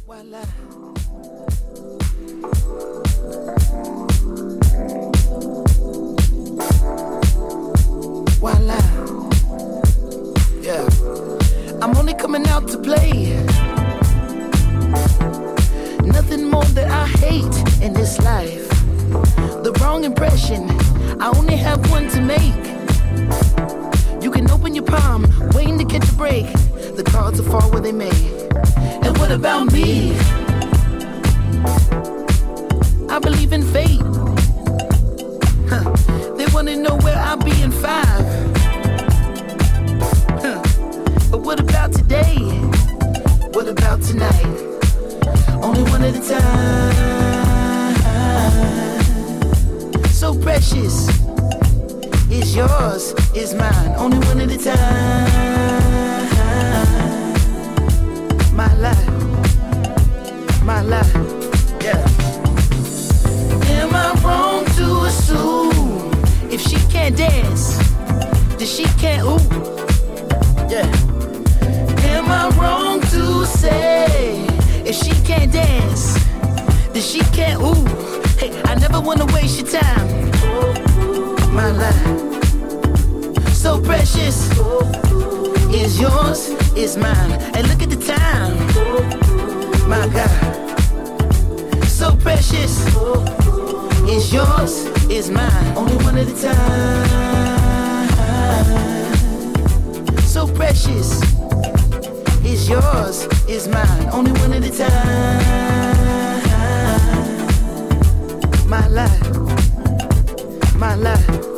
Voila. Voila. Yeah. I'm only coming out to play. Nothing more that I hate in this life. The wrong impression, I only have one to make. You can open your palm, waiting to catch a break. The cards will fall where they may. And what about me? I believe in fate. They wanna know where I'll be in 5. But what about today? What about tonight? Only one at a time. So precious. It's yours, it's mine. Only one at a time. My life. My life. Yeah. Am I wrong to assume if she can't dance, then she can't ooh? Yeah. Am I wrong to say if she can't dance, then she can't ooh? Hey, I never wanna waste your time. My life, so precious, is yours, is mine. And look at the time, my God, so precious, is yours, is mine. Only one at a time. So precious, is yours, is mine. Only one at a time. My life, my life.